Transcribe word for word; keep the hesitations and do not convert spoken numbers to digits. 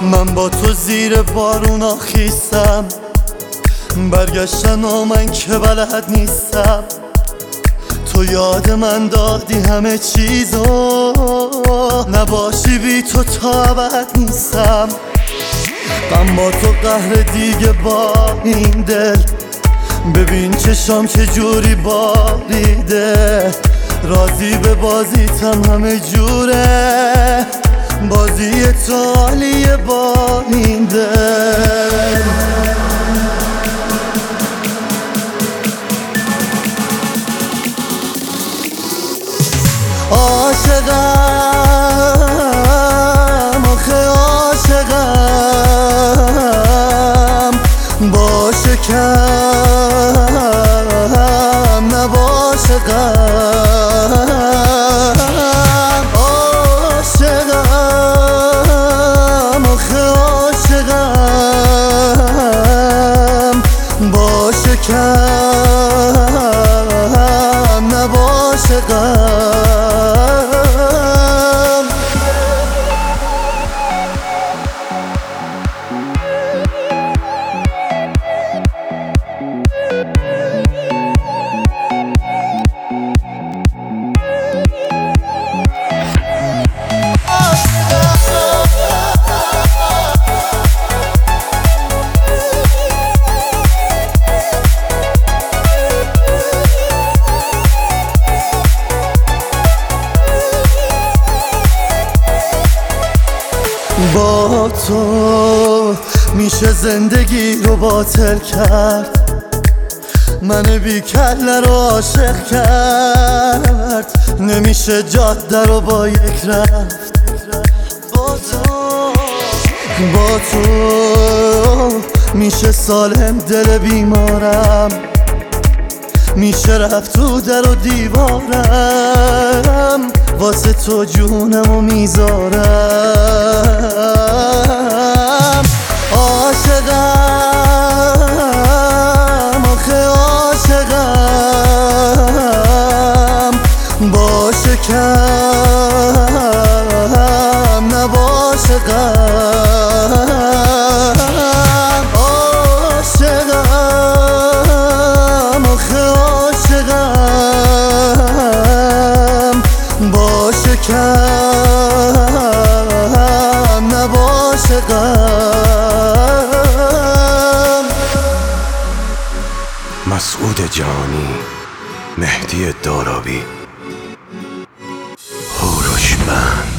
من با تو زیر بارونا خیستم، برگشتن و من که بلد نیستم. تو یاد من دادی همه چیزو، نباشی بی تو تا ابد نیستم. غم با تو قهر دیگه با این دل، ببین چشام چه جوری باریده. راضی به بازیتم همه جوره، بازی تو عالیه با این دل. عاشقم آخه عاشقم، باشه کم نباشه غم. عاشقم آخه عاشقم، باشه کم نباشه غم. با تو میشه زندگی رو باطل کرد، من بی کله رو عاشق کرد. نمیشه جاده رو با یک رفت، با تو با تو میشه سالم دل بیمارم، میشه رفت تو در و دیوارم. واسه تو جونمو میذارم. عاشقم آخه عاشقم، باشه کم نباشه غم. عاشقم آخه عاشقم، باشه کم نباشه غم. مسعود جانی، مهدی دارابی، هوروش بند.